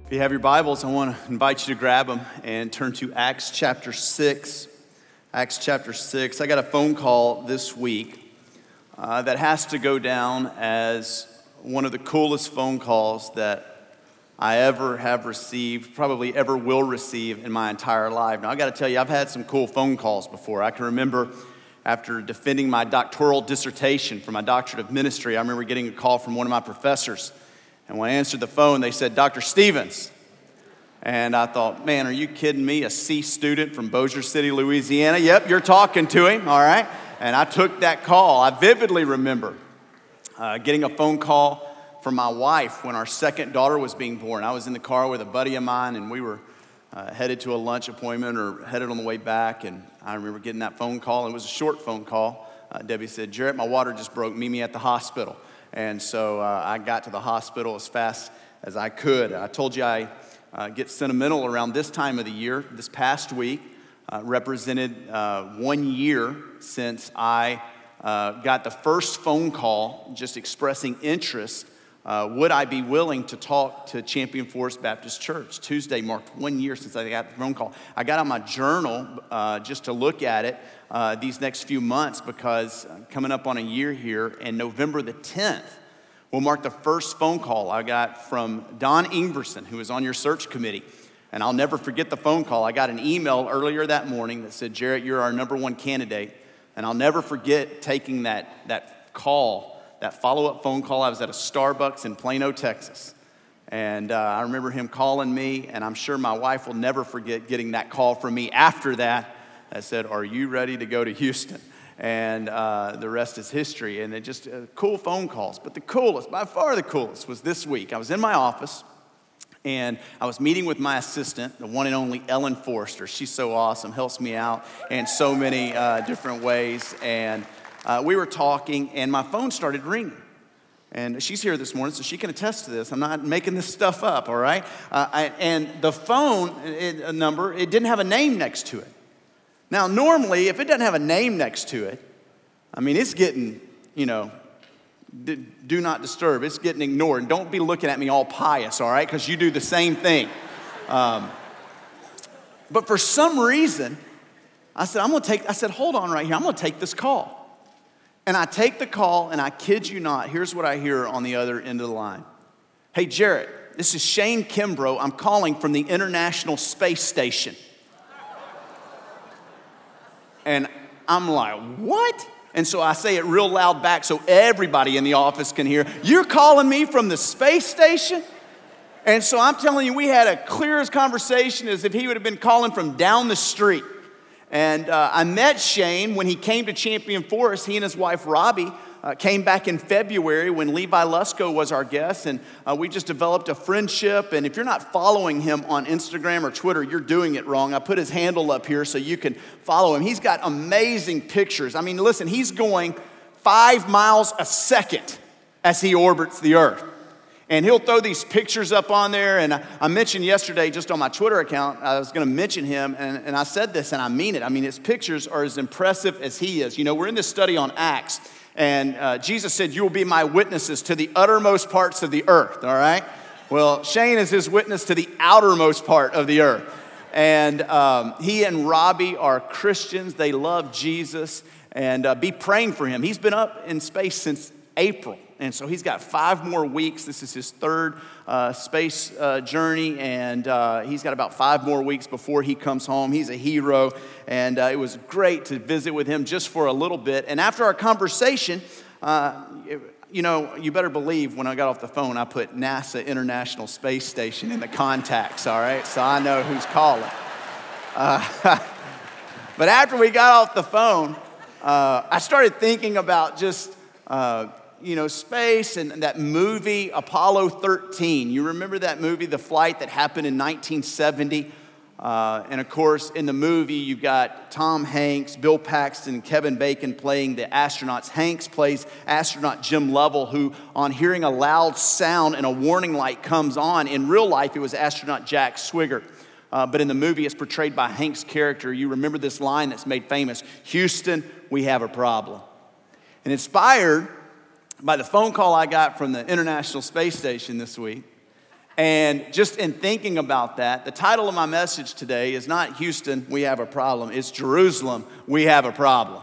If you have your Bibles, I want to invite you to grab them and turn to Acts chapter 6. Acts chapter 6. I got a phone call this week that has to go down as one of the coolest phone calls that I ever have received, probably ever will receive in my entire life. Now, I got to tell you, I've had some cool phone calls before. I can remember after defending my doctoral dissertation for my doctorate of ministry, I remember getting a call from one of my professors. And when I answered the phone, they said, "Dr. Stevens." And I thought, man, are you kidding me? A C student from Bossier City, Louisiana? Yep, you're talking to him, all right? And I took that call. I vividly remember getting a phone call from my wife when our second daughter was being born. I was in the car with a buddy of mine, and we were headed to a lunch appointment or headed on the way back. And I remember getting that phone call. It was a short phone call. Debbie said, "Jarrett, my water just broke. Meet me at the hospital." And so I got to the hospital as fast as I could. I told you I get sentimental around this time of the year. This past week represented 1 year since I got the first phone call just expressing interest. Would I be willing to talk to Champion Forest Baptist Church? Tuesday marked 1 year since I got the phone call. I got out my journal just to look at it these next few months because coming up on a year here, and November the 10th will mark the first phone call I got from Don Ingverson, who was on your search committee. And I'll never forget the phone call. I got an email earlier that morning that said, "Jarrett, you're our number one candidate." And I'll never forget taking that call, that follow-up phone call. I was at a Starbucks in Plano, Texas. And I remember him calling me, and I'm sure my wife will never forget getting that call from me after that said, "Are you ready to go to Houston?" And the rest is history. And it just cool phone calls. But the coolest, by far the coolest, was this week. I was in my office, and I was meeting with my assistant, the one and only Ellen Forrester. She's so awesome, helps me out in so many different ways. And we were talking, and my phone started ringing. And she's here this morning, so she can attest to this. I'm not making this stuff up, all right? And the phone number, it didn't have a name next to it. Now, normally, if it doesn't have a name next to it, I mean, it's getting, do not disturb. It's getting ignored. And don't be looking at me all pious, all right? Because you do the same thing. But for some reason, I said, hold on right here. I'm going to take this call. And I take the call, and I kid you not, here's what I hear on the other end of the line. "Hey, Jarrett, this is Shane Kimbrough. I'm calling from the International Space Station." And I'm like, "What?" And so I say it real loud back so everybody in the office can hear. "You're calling me from the space station?" And so I'm telling you, we had a clear as conversation as if he would have been calling from down the street. And I met Shane when he came to Champion Forest. He and his wife, Robbie, came back in February when Levi Lusko was our guest. And we just developed a friendship. And if you're not following him on Instagram or Twitter, you're doing it wrong. I put his handle up here so you can follow him. He's got amazing pictures. I mean, listen, he's going 5 miles a second as he orbits the earth. And he'll throw these pictures up on there. And I mentioned yesterday just on my Twitter account, I was going to mention him. And I said this, and I mean it. I mean, his pictures are as impressive as he is. You know, we're in this study on Acts. And Jesus said, "You will be my witnesses to the uttermost parts of the earth." All right? Well, Shane is his witness to the outermost part of the earth. And he and Robbie are Christians. They love Jesus. And be praying for him. He's been up in space since April. And so he's got 5 more weeks. This is his third space journey, and he's got about 5 more weeks before he comes home. He's a hero, and it was great to visit with him just for a little bit. And after our conversation, you better believe when I got off the phone, I put NASA International Space Station in the contacts, all right? So I know who's calling. But after we got off the phone, I started thinking about just space and that movie, Apollo 13. You remember that movie, the flight that happened in 1970? And of course, in the movie, you've got Tom Hanks, Bill Paxton, Kevin Bacon playing the astronauts. Hanks plays astronaut Jim Lovell, who on hearing a loud sound and a warning light comes on. In real life, it was astronaut Jack Swigert. But in the movie, it's portrayed by Hank's character. You remember this line that's made famous, "Houston, we have a problem." And inspired by the phone call I got from the International Space Station this week, And just in thinking about that, the title of my message today is not Houston, we have a problem. It's Jerusalem, we have a problem.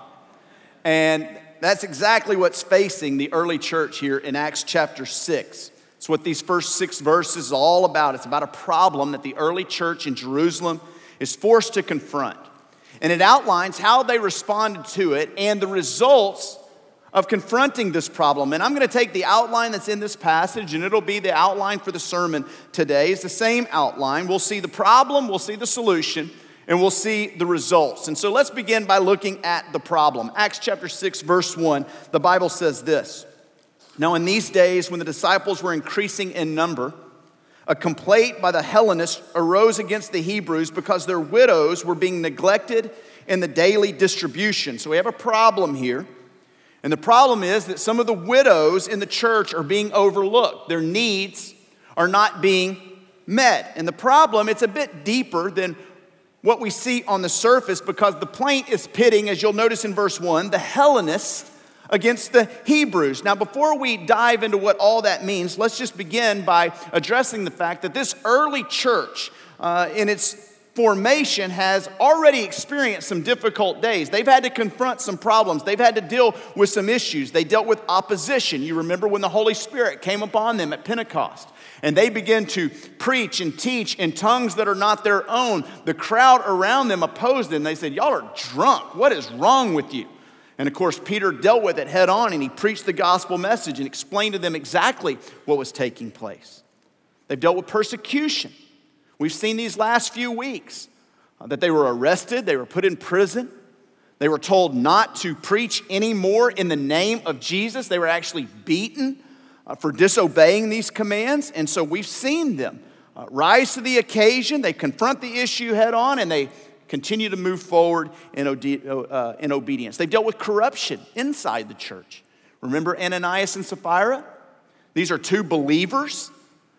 And that's exactly what's facing the early church here in Acts chapter 6. It's what these first 6 verses are all about. It's about a problem that the early church in Jerusalem is forced to confront. And it outlines how they responded to it and the results of confronting this problem. And I'm going to take the outline that's in this passage, and it'll be the outline for the sermon today. It's the same outline. We'll see the problem, we'll see the solution, and we'll see the results. And so let's begin by looking at the problem. Acts chapter 6, verse 1, the Bible says this. Now in these days, when the disciples were increasing in number, a complaint by the Hellenists arose against the Hebrews because their widows were being neglected in the daily distribution. So we have a problem here. And the problem is that some of the widows in the church are being overlooked. Their needs are not being met. And the problem, it's a bit deeper than what we see on the surface, because the plaint is pitting, as you'll notice in verse 1, the Hellenists against the Hebrews. Now, before we dive into what all that means, let's just begin by addressing the fact that this early church, in its formation, has already experienced some difficult days. They've had to confront some problems. They've had to deal with some issues. They dealt with opposition. You remember when the Holy Spirit came upon them at Pentecost, and they began to preach and teach in tongues that are not their own. The crowd around them opposed them. They said, "Y'all are drunk. What is wrong with you?" And of course, Peter dealt with it head on, and he preached the gospel message and explained to them exactly what was taking place. They've dealt with persecution. We've seen these last few weeks that they were arrested, they were put in prison, they were told not to preach anymore in the name of Jesus. They were actually beaten for disobeying these commands. And so we've seen them rise to the occasion. They confront the issue head on, and they continue to move forward in obedience. They've dealt with corruption inside the church. Remember Ananias and Sapphira? These are 2 believers,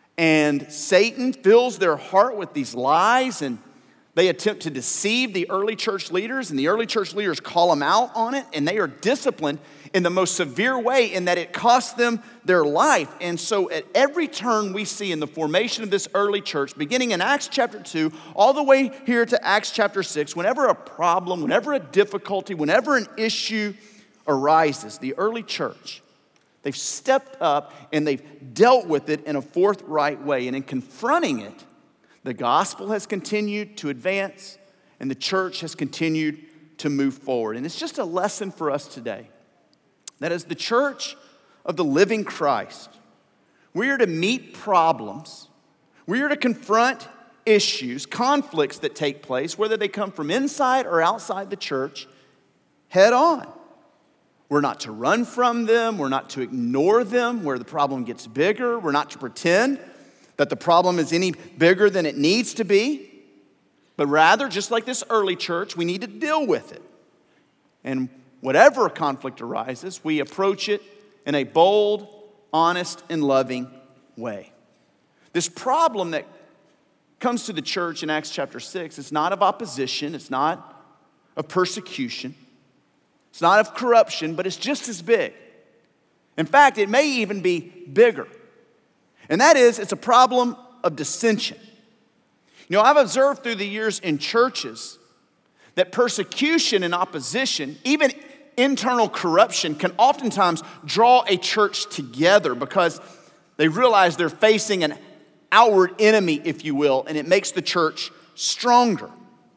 and Satan fills their heart with these lies, and they attempt to deceive the early church leaders, and the early church leaders call them out on it, and they are disciplined in the most severe way in that it costs them their life. And so at every turn we see in the formation of this early church, beginning in Acts chapter 2, all the way here to Acts chapter 6, whenever a problem, whenever a difficulty, whenever an issue arises, the early church, they've stepped up and they've dealt with it in a forthright way. And in confronting it, the gospel has continued to advance and the church has continued to move forward. And it's just a lesson for us today that as the church of the living Christ, we are to meet problems, we are to confront issues, conflicts that take place, whether they come from inside or outside the church, head on. We're not to run from them. We're not to ignore them where the problem gets bigger. We're not to pretend that the problem is any bigger than it needs to be. But rather, just like this early church, we need to deal with it. And whatever conflict arises, we approach it in a bold, honest, and loving way. This problem that comes to the church in Acts chapter 6 is not of opposition. It's not of persecution. It's not of corruption, but it's just as big. In fact, it may even be bigger. And that is, it's a problem of dissension. You know, I've observed through the years in churches that persecution and opposition, even internal corruption, can oftentimes draw a church together because they realize they're facing an outward enemy, if you will, and it makes the church stronger.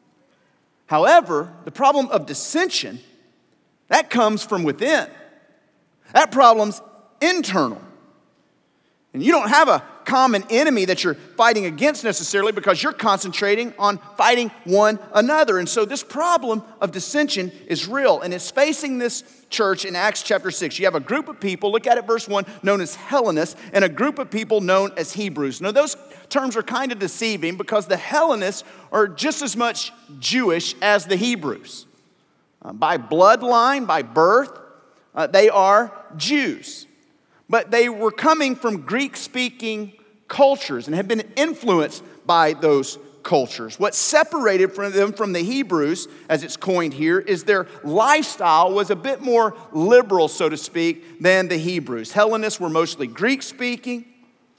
However, the problem of dissension, that comes from within. That problem's internal. And you don't have a common enemy that you're fighting against necessarily because you're concentrating on fighting one another. And so this problem of dissension is real, and it's facing this church in Acts chapter 6. You have a group of people, look at it, verse 1, known as Hellenists, and a group of people known as Hebrews. Now those terms are kind of deceiving because the Hellenists are just as much Jewish as the Hebrews. By bloodline, by birth, they are Jews. But they were coming from Greek-speaking cultures and had been influenced by those cultures. What separated them from the Hebrews, as it's coined here, is their lifestyle was a bit more liberal, so to speak, than the Hebrews. Hellenists were mostly Greek-speaking.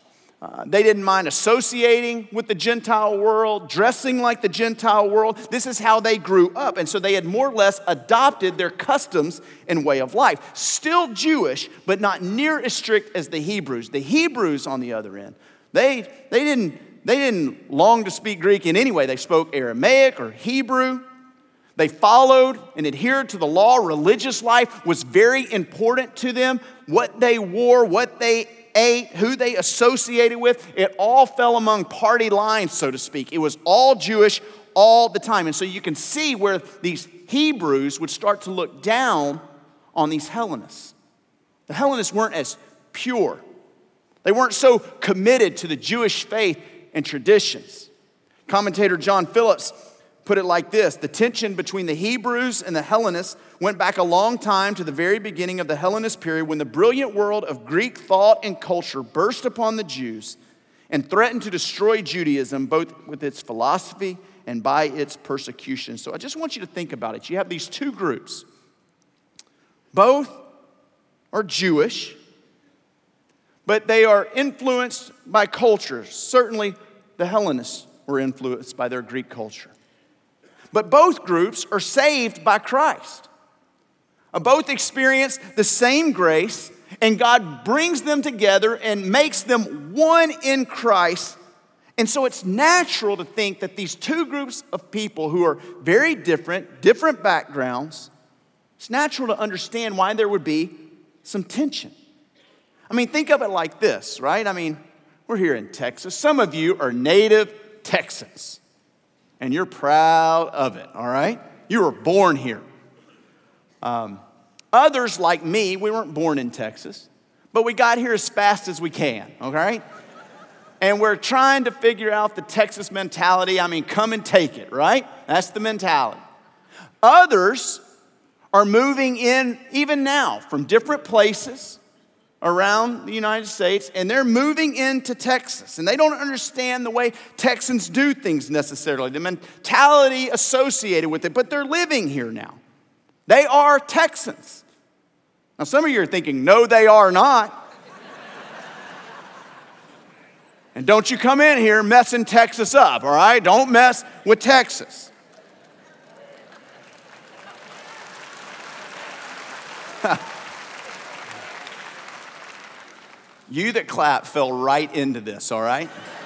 They didn't mind associating with the Gentile world, dressing like the Gentile world. This is how they grew up. And so they had more or less adopted their customs and way of life. Still Jewish, but not near as strict as the Hebrews. The Hebrews, on the other end, they didn't long to speak Greek in any way. They spoke Aramaic or Hebrew. They followed and adhered to the law. Religious life was very important to them. What they wore, what they ate, who they associated with, it all fell among party lines, so to speak. It was all Jewish all the time. And so you can see where these Hebrews would start to look down on these Hellenists. The Hellenists weren't as pure. They weren't so committed to the Jewish faith and traditions. Commentator John Phillips put it like this: the tension between the Hebrews and the Hellenists went back a long time to the very beginning of the Hellenist period, when the brilliant world of Greek thought and culture burst upon the Jews and threatened to destroy Judaism, both with its philosophy and by its persecution. So I just want you to think about it. You have these two groups. Both are Jewish, but they are influenced by culture. Certainly the Hellenists were influenced by their Greek culture. But both groups are saved by Christ. Both experience the same grace, and God brings them together and makes them one in Christ. And so it's natural to think that these two groups of people who are very different backgrounds, it's natural to understand why there would be some tension. I mean, think of it like this, right? I mean, we're here in Texas. Some of you are native Texans, and you're proud of it, all right? You were born here. Others, like me, we weren't born in Texas, but we got here as fast as we can, okay? And we're trying to figure out the Texas mentality. I mean, come and take it, right? That's the mentality. Others are moving in, even now, from different places around the United States, and they're moving into Texas. And they don't understand the way Texans do things necessarily, the mentality associated with it, but they're living here now. They are Texans. Now, some of you are thinking, no, they are not. And don't you come in here messing Texas up, all right? Don't mess with Texas. You that clap fell right into this, all right?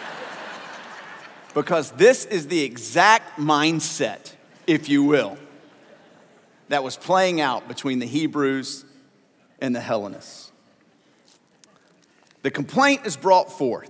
Because this is the exact mindset, if you will, that was playing out between the Hebrews and the Hellenists. The complaint is brought forth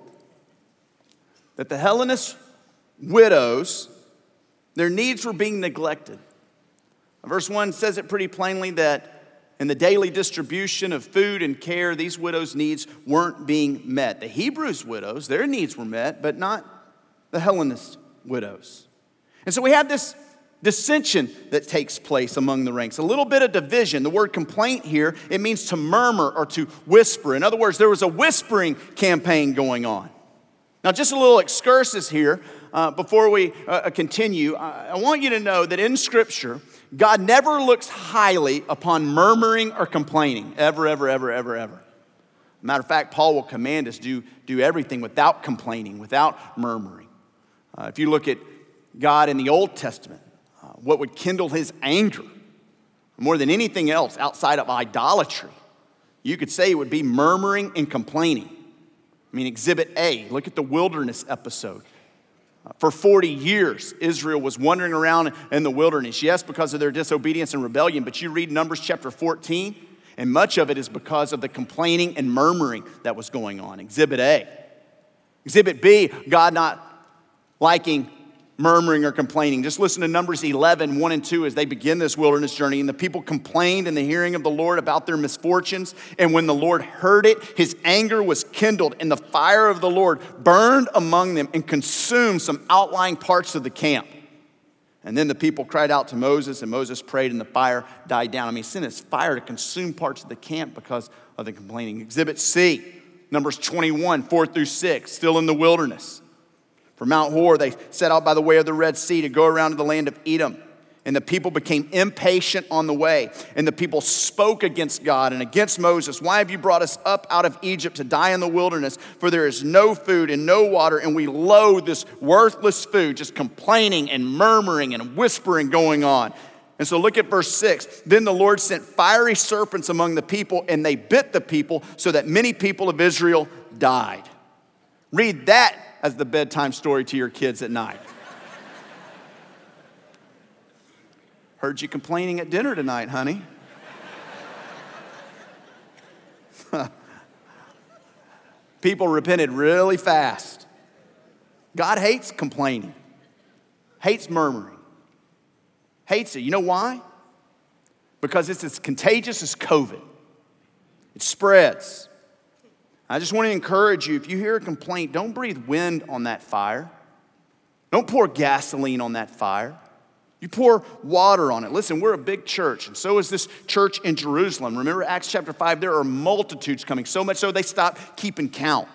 that the Hellenist widows, their needs were being neglected. Verse 1 says it pretty plainly that in the daily distribution of food and care, these widows' needs weren't being met. The Hebrews' widows, their needs were met, but not the Hellenist widows. And so we have this dissension that takes place among the ranks, a little bit of division. The word complaint here, it means to murmur or to whisper. In other words, there was a whispering campaign going on. Now, just a little excursus here before we continue. I want you to know that in Scripture, God never looks highly upon murmuring or complaining, ever, ever, ever, ever, ever. Matter of fact, Paul will command us to do everything without complaining, without murmuring. If you look at God in the Old Testament, what would kindle his anger more than anything else outside of idolatry, you could say it would be murmuring and complaining. I mean, Exhibit A, look at the wilderness episode. For 40 years, Israel was wandering around in the wilderness. Yes, because of their disobedience and rebellion, but you read Numbers chapter 14, and much of it is because of the complaining and murmuring that was going on. Exhibit A. Exhibit B, God not liking murmuring or complaining. Just listen to Numbers 11, 1 and 2 as they begin this wilderness journey. And the people complained in the hearing of the Lord about their misfortunes. And when the Lord heard it, his anger was kindled, and the fire of the Lord burned among them and consumed some outlying parts of the camp. And then the people cried out to Moses, and Moses prayed, and the fire died down. I mean, he sent his fire to consume parts of the camp because of the complaining. Exhibit C, Numbers 21, 4 through 6, still in the wilderness. From Mount Hor, they set out by the way of the Red Sea to go around to the land of Edom. And the people became impatient on the way. And the people spoke against God and against Moses. Why have you brought us up out of Egypt to die in the wilderness? For there is no food and no water, and we loathe this worthless food. Just complaining and murmuring and whispering going on. And so look at verse 6. Then the Lord sent fiery serpents among the people, and they bit the people, so that many people of Israel died. Read that as the bedtime story to your kids at night. Heard you complaining at dinner tonight, honey. People repented really fast. God hates complaining, hates murmuring, hates it. You know why? Because it's as contagious as COVID. It spreads. I just want to encourage you, if you hear a complaint, don't breathe wind on that fire. Don't pour gasoline on that fire. You pour water on it. Listen, we're a big church, and so is this church in Jerusalem. Remember Acts chapter 5, there are multitudes coming, so much so they stopped keeping count.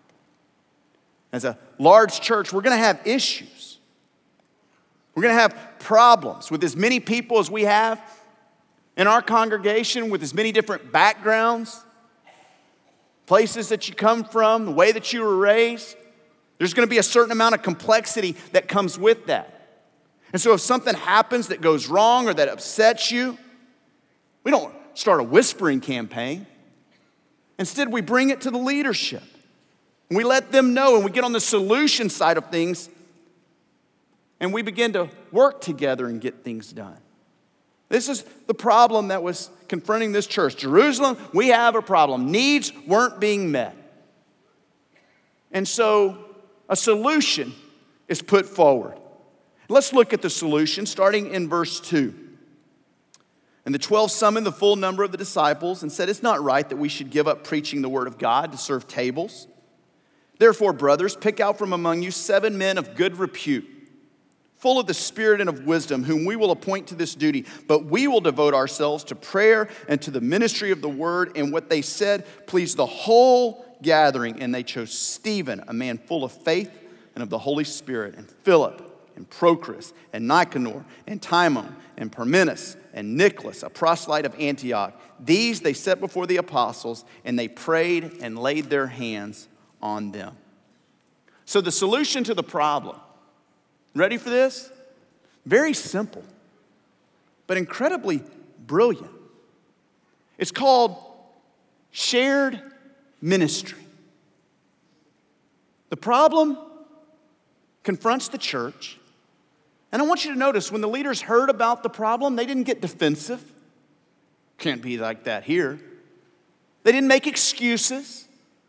As a large church, we're going to have issues. We're going to have problems with as many people as we have in our congregation, with as many different backgrounds, places that you come from, the way that you were raised. There's going to be a certain amount of complexity that comes with that. And so if something happens that goes wrong or that upsets you, we don't start a whispering campaign. Instead, we bring it to the leadership. And we let them know, and we get on the solution side of things, and we begin to work together and get things done. This is the problem that was confronting this church. Jerusalem, we have a problem. Needs weren't being met. And so a solution is put forward. Let's look at the solution, starting in verse 2. And the 12 summoned the full number of the disciples and said, "It's not right that we should give up preaching the word of God to serve tables. Therefore, brothers, pick out from among you 7 men of good repute, full of the Spirit and of wisdom, whom we will appoint to this duty. But we will devote ourselves to prayer and to the ministry of the word." And what they said pleased the whole gathering. And they chose Stephen, a man full of faith and of the Holy Spirit, and Philip, and Prochorus, and Nicanor, and Timon, and Parmenas, and Nicholas, a proselyte of Antioch. These they set before the apostles, and they prayed and laid their hands on them. So the solution to the problem, ready for this? Very simple, but incredibly brilliant. It's called shared ministry. The problem confronts the church. And I want you to notice, when the leaders heard about the problem, they didn't get defensive. Can't be like that here. They didn't make excuses.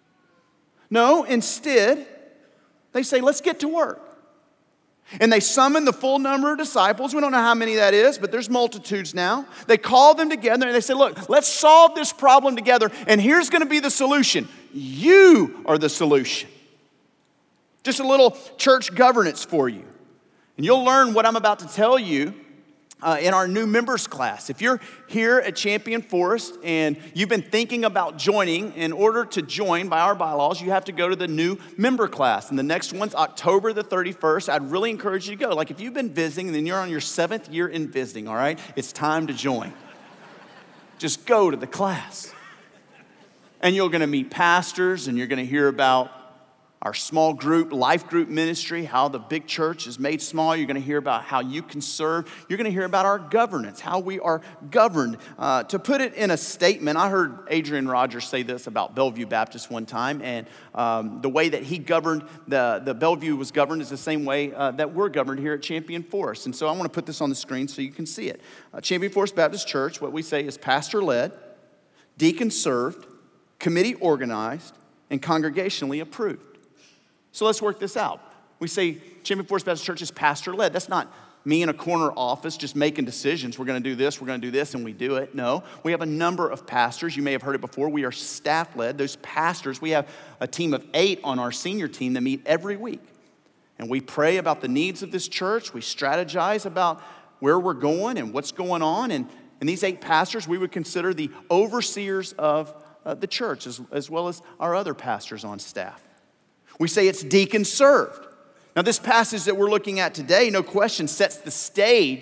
No, instead, they say, let's get to work. And they summoned the full number of disciples. We don't know how many that is, but there's multitudes now. They called them together and they said, look, let's solve this problem together. And here's going to be the solution. You are the solution. Just a little church governance for you. And you'll learn what I'm about to tell you in our new members class. If you're here at Champion Forest and you've been thinking about joining, in order to join by our bylaws, you have to go to the new member class. And the next one's October the 31st. I'd really encourage you to go. Like if you've been visiting and then you're on your 7th year in visiting, all right, it's time to join. Just go to the class. And you're going to meet pastors and you're going to hear about our small group, life group ministry, how the big church is made small. You're going to hear about how you can serve. You're going to hear about our governance, how we are governed. To put it in a statement, I heard Adrian Rogers say this about Bellevue Baptist one time, and the way that he governed, the Bellevue was governed is the same way that we're governed here at Champion Forest. And so I want to put this on the screen so you can see it. Champion Forest Baptist Church, what we say is pastor-led, deacon-served, committee organized, and congregationally approved. So let's work this out. We say Champion Forest Baptist Church is pastor-led. That's not me in a corner office just making decisions. We're going to do this, we're going to do this, and we do it. No, we have a number of pastors. You may have heard it before. We are staff-led. Those pastors, we have a team of 8 on our senior team that meet every week. And we pray about the needs of this church. We strategize about where we're going and what's going on. And these 8 pastors, we would consider the overseers of the church as well as our other pastors on staff. We say it's deacon served. Now, this passage that we're looking at today, no question, sets the stage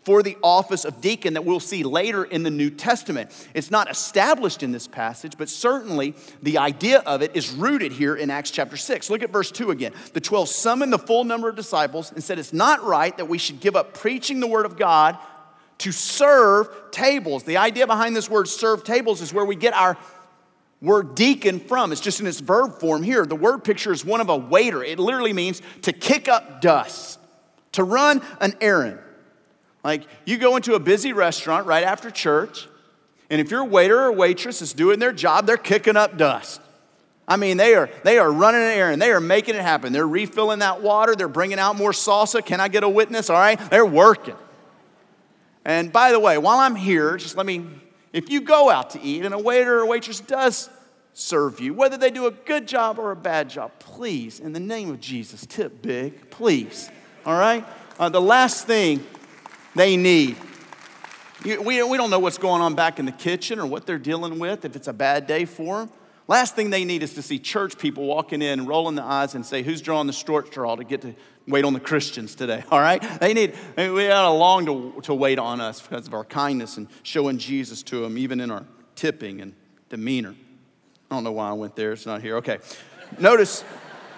for the office of deacon that we'll see later in the New Testament. It's not established in this passage, but certainly the idea of it is rooted here in Acts chapter 6. Look at verse 2 again. The 12 summoned the full number of disciples and said, it's not right that we should give up preaching the word of God to serve tables. The idea behind this word serve tables is where we get our word deacon from. It's just in its verb form here. The word picture is one of a waiter. It literally means to kick up dust, to run an errand. Like you go into a busy restaurant right after church, and if your waiter or waitress is doing their job, they're kicking up dust. I mean, they are running an errand. They are making it happen. They're refilling that water. They're bringing out more salsa. Can I get a witness? All right, they're working. And by the way, while I'm here, if you go out to eat and a waiter or waitress does serve you, whether they do a good job or a bad job, please, in the name of Jesus, tip big, please. All right? The last thing they need. We don't know what's going on back in the kitchen or what they're dealing with, if it's a bad day for them. Last thing they need is to see church people walking in and rolling their eyes and say, who's drawing the short straw to get to wait on the Christians today, all right? We ought to long to wait on us because of our kindness and showing Jesus to them, even in our tipping and demeanor. I don't know why I went there. It's not here. Okay. Notice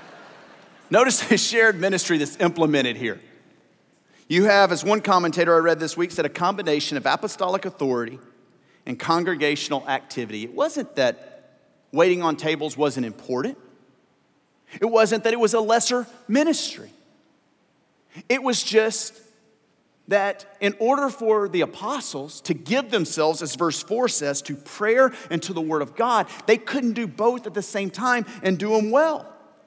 the shared ministry that's implemented here. You have, as one commentator I read this week said, a combination of apostolic authority and congregational activity. It wasn't that waiting on tables wasn't important. It wasn't that it was a lesser ministry. It was just that in order for the apostles to give themselves, as verse 4 says, to prayer and to the word of God, they couldn't do both at the same time and do them well.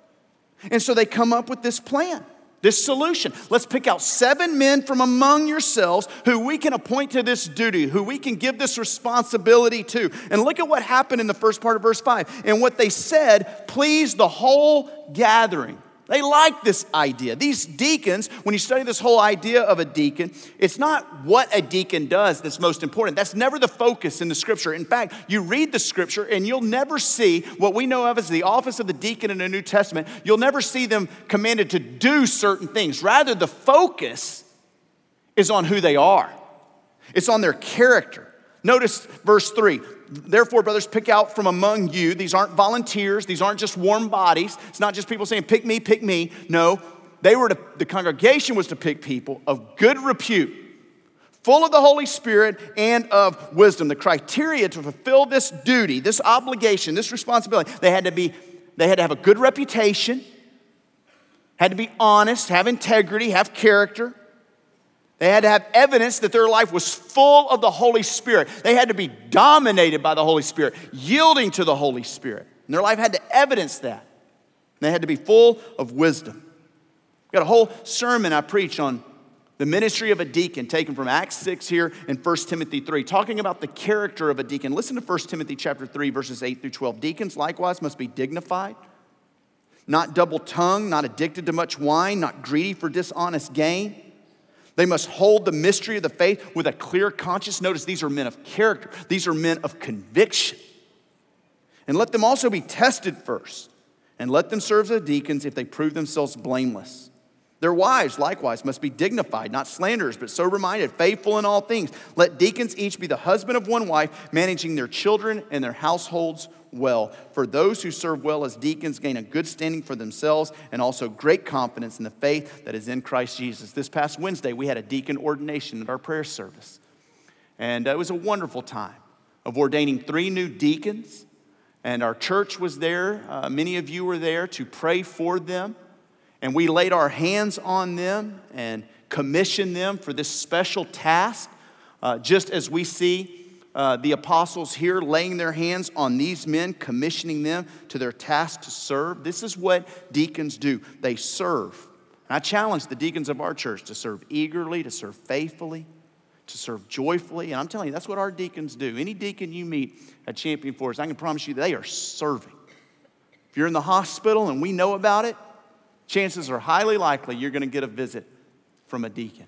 And so they come up with this plan. This solution. Let's pick out 7 men from among yourselves who we can appoint to this duty, who we can give this responsibility to. And look at what happened in the first part of verse 5. And what they said pleased the whole gathering. They liked this idea. These deacons, when you study this whole idea of a deacon, it's not what a deacon does that's most important. That's never the focus in the scripture. In fact, you read the scripture and you'll never see what we know of as the office of the deacon in the New Testament. You'll never see them commanded to do certain things. Rather, the focus is on who they are. It's on their character. Notice verse 3. Therefore, brothers, pick out from among you. These aren't volunteers. These aren't just warm bodies. It's not just people saying, pick me, pick me. No, the congregation was to pick people of good repute, full of the Holy Spirit and of wisdom. The criteria to fulfill this duty, this obligation, this responsibility, they had to have a good reputation, had to be honest, have integrity, have character. They had to have evidence that their life was full of the Holy Spirit. They had to be dominated by the Holy Spirit, yielding to the Holy Spirit. And their life had to evidence that. They had to be full of wisdom. I've got a whole sermon I preach on the ministry of a deacon, taken from Acts 6 here and 1 Timothy 3, talking about the character of a deacon. Listen to 1 Timothy chapter 3, verses 8 through 12. Deacons likewise must be dignified, not double-tongued, not addicted to much wine, not greedy for dishonest gain. They must hold the mystery of the faith with a clear conscience. Notice these are men of character. These are men of conviction. And let them also be tested first. And let them serve as deacons if they prove themselves blameless. Their wives likewise must be dignified, not slanderers, but sober-minded, faithful in all things. Let deacons each be the husband of one wife, managing their children and their households well. For those who serve well as deacons gain a good standing for themselves and also great confidence in the faith that is in Christ Jesus. This past Wednesday, we had a deacon ordination at our prayer service. And it was a wonderful time of ordaining 3 new deacons. And our church was there. Many of you were there to pray for them. And we laid our hands on them and commissioned them for this special task, just as we see the apostles here laying their hands on these men, commissioning them to their task to serve. This is what deacons do. They serve. And I challenge the deacons of our church to serve eagerly, to serve faithfully, to serve joyfully. And I'm telling you, that's what our deacons do. Any deacon you meet at Champion Forest, I can promise you they are serving. If you're in the hospital and we know about it, chances are highly likely you're going to get a visit from a deacon.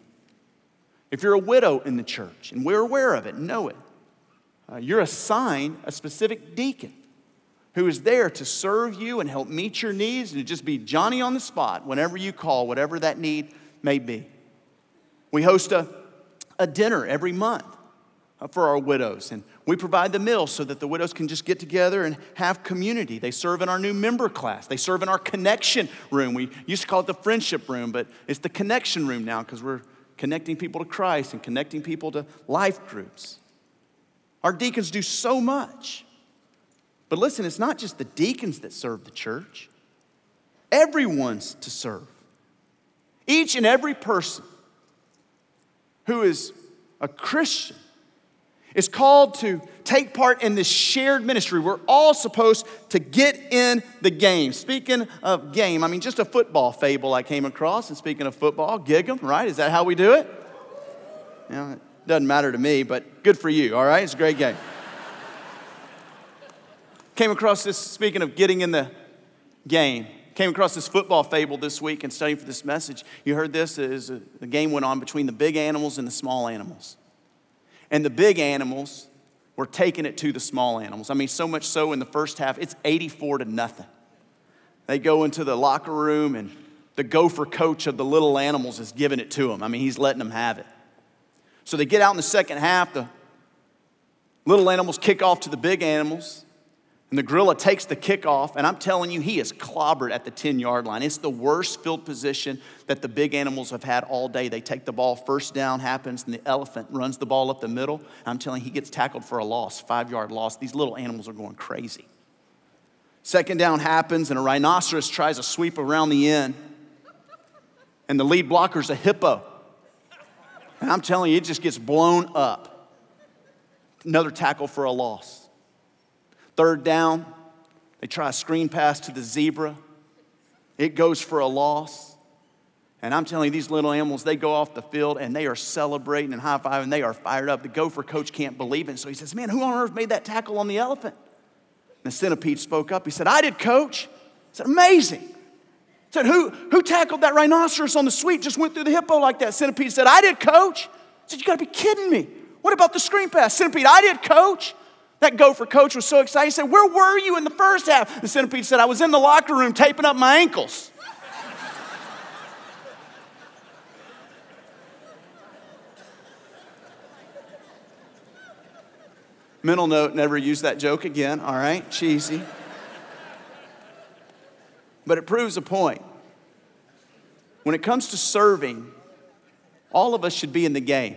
If you're a widow in the church, and we're aware of it, know it, you're assigned a specific deacon who is there to serve you and help meet your needs and to just be Johnny on the spot whenever you call, whatever that need may be. We host a a dinner every month for our widows. And we provide the meals so that the widows can just get together and have community. They serve in our new member class. They serve in our connection room. We used to call it the friendship room, but it's the connection room now because we're connecting people to Christ and connecting people to life groups. Our deacons do so much. But listen, it's not just the deacons that serve the church. Everyone's to serve. Each and every person who is a Christian is called to take part in this shared ministry. We're all supposed to get in the game. Speaking of game, I mean, just a football fable I came across. And speaking of football, gig 'em, right? Is that how we do it? You know, it doesn't matter to me, but good for you, all right? It's a great game. Came across this, speaking of getting in the game, came across this football fable this week and studying for this message. You heard this, the game went on between the big animals and the small animals. And the big animals were taking it to the small animals. I mean, so much so in the first half, it's 84-0. They go into the locker room and the gopher coach of the little animals is giving it to them. I mean, he's letting them have it. So they get out in the second half, the little animals kick off to the big animals. And the gorilla takes the kickoff, and I'm telling you, he is clobbered at the 10-yard line. It's the worst field position that the big animals have had all day. They take the ball, first down happens, and the elephant runs the ball up the middle. And I'm telling you, he gets tackled for a loss, 5-yard loss. These little animals are going crazy. Second down happens, and a rhinoceros tries to sweep around the end. And the lead blocker's a hippo. And I'm telling you, it just gets blown up. Another tackle for a loss. Third down, they try a screen pass to the zebra. It goes for a loss. And I'm telling you, these little animals, they go off the field and they are celebrating and high-fiving. They are fired up. The gopher coach can't believe it. So he says, man, who on earth made that tackle on the elephant? And the centipede spoke up. He said, I did, coach. He said, amazing. He said, who tackled that rhinoceros on the sweep, just went through the hippo like that? Centipede said, I did, coach. He said, you got to be kidding me. What about the screen pass? Centipede, I did, coach. That gopher coach was so excited. He said, where were you in the first half? The centipede said, I was in the locker room taping up my ankles. Mental note, never use that joke again, all right? Cheesy. But it proves a point. When it comes to serving, all of us should be in the game.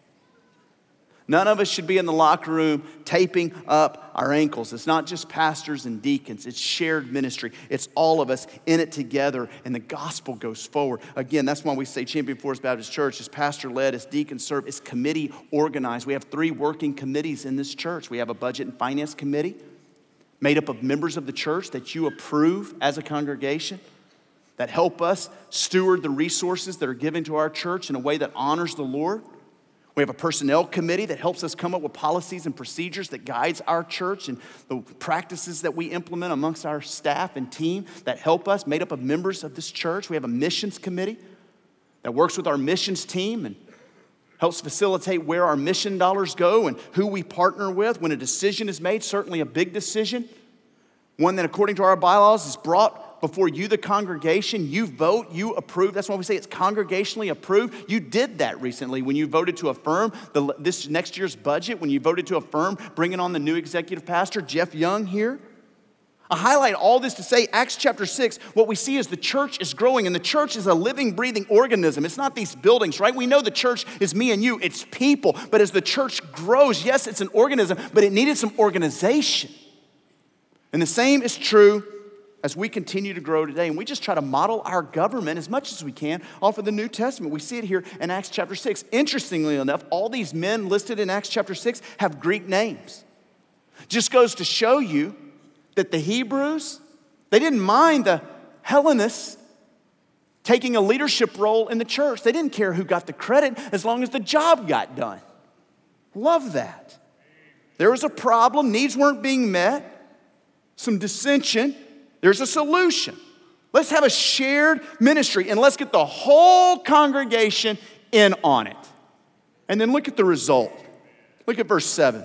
None of us should be in the locker room taping up our ankles. It's not just pastors and deacons. It's shared ministry. It's all of us in it together, and the gospel goes forward. Again, that's why we say Champion Forest Baptist Church is pastor-led, it's deacon-served, it's committee organized. We have 3 working committees in this church. We have a budget and finance committee made up of members of the church that you approve as a congregation that help us steward the resources that are given to our church in a way that honors the Lord. We have a personnel committee that helps us come up with policies and procedures that guides our church and the practices that we implement amongst our staff and team that help us, made up of members of this church. We have a missions committee that works with our missions team and helps facilitate where our mission dollars go and who we partner with. When a decision is made, certainly a big decision, one that according to our bylaws is brought before you, the congregation, you vote, you approve. That's why we say it's congregationally approved. You did that recently when you voted to affirm this next year's budget, when you voted to affirm bringing on the new executive pastor, Jeff Young here. I highlight all this to say Acts chapter 6, what we see is the church is growing, and the church is a living, breathing organism. It's not these buildings, right? We know the church is me and you. It's people. But as the church grows, yes, it's an organism, but it needed some organization. And the same is true as we continue to grow today, and we just try to model our government as much as we can off of the New Testament. We see it here in Acts chapter 6. Interestingly enough, all these men listed in Acts chapter 6 have Greek names. Just goes to show you that the Hebrews, they didn't mind the Hellenists taking a leadership role in the church. They didn't care who got the credit as long as the job got done. Love that. There was a problem, needs weren't being met, some dissension. There's a solution. Let's have a shared ministry and let's get the whole congregation in on it. And then look at the result. Look at verse 7.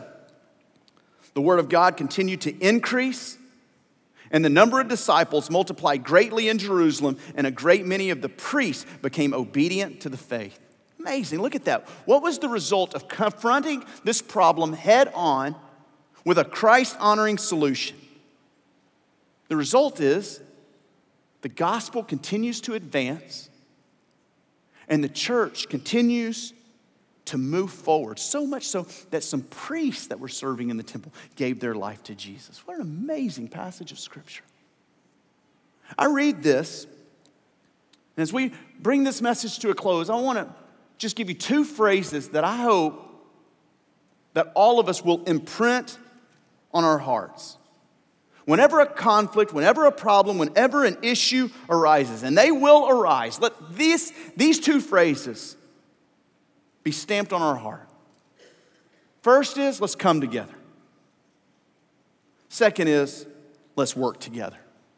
The word of God continued to increase, and the number of disciples multiplied greatly in Jerusalem, and a great many of the priests became obedient to the faith. Amazing, look at that. What was the result of confronting this problem head on with a Christ-honoring solution? The result is the gospel continues to advance and the church continues to move forward. So much so that some priests that were serving in the temple gave their life to Jesus. What an amazing passage of Scripture. I read this, and as we bring this message to a close, I want to just give you two phrases that I hope that all of us will imprint on our hearts. Whenever a conflict, whenever a problem, whenever an issue arises, and they will arise, let these two phrases be stamped on our heart. First is, let's come together. Second is, let's work together.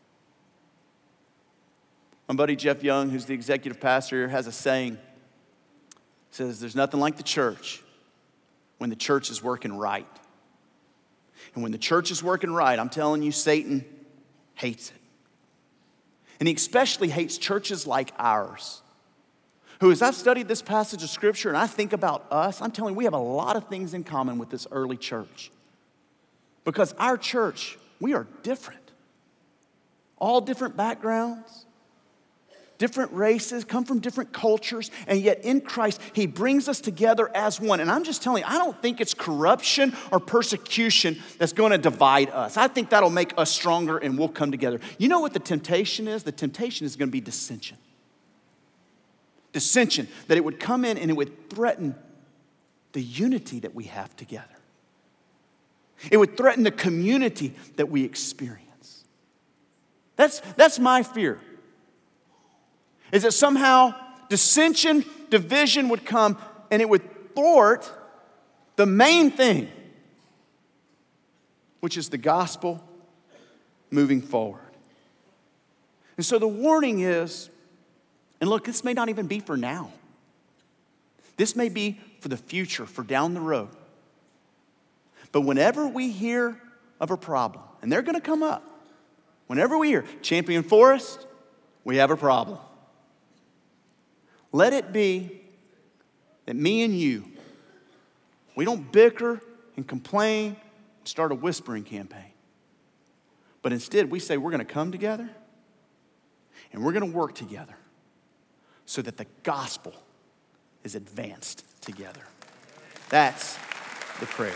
My buddy Jeff Young, who's the executive pastor here, has a saying. He says, there's nothing like the church when the church is working right. And when the church is working right, I'm telling you, Satan hates it. And he especially hates churches like ours, who, as I've studied this passage of Scripture and I think about us, I'm telling you, we have a lot of things in common with this early church. Because our church, we are different. All different backgrounds, different races, come from different cultures, and yet in Christ, He brings us together as one. And I'm just telling you, I don't think it's corruption or persecution that's going to divide us. I think that'll make us stronger and we'll come together. You know what the temptation is? The temptation is going to be dissension. Dissension, that it would come in and it would threaten the unity that we have together. It would threaten the community that we experience. That's my fear. Is that somehow dissension, division would come and it would thwart the main thing, which is the gospel moving forward. And so the warning is, and look, this may not even be for now. This may be for the future, for down the road. But whenever we hear of a problem, and they're going to come up, whenever we hear Champion Forest, we have a problem. Let it be that me and you, we don't bicker and complain and start a whispering campaign. But instead, we say we're going to come together and we're going to work together so that the gospel is advanced together. That's the prayer.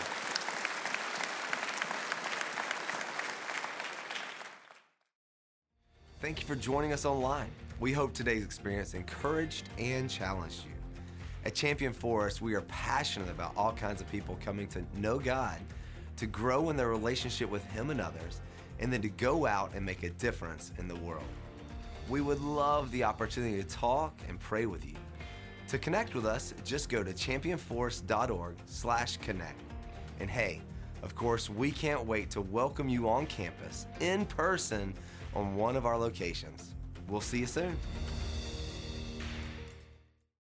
Thank you for joining us online. We hope today's experience encouraged and challenged you. At Champion Forest, we are passionate about all kinds of people coming to know God, to grow in their relationship with Him and others, and then to go out and make a difference in the world. We would love the opportunity to talk and pray with you. To connect with us, just go to championforest.org/connect. And hey, of course, we can't wait to welcome you on campus in person on one of our locations. We'll see you soon.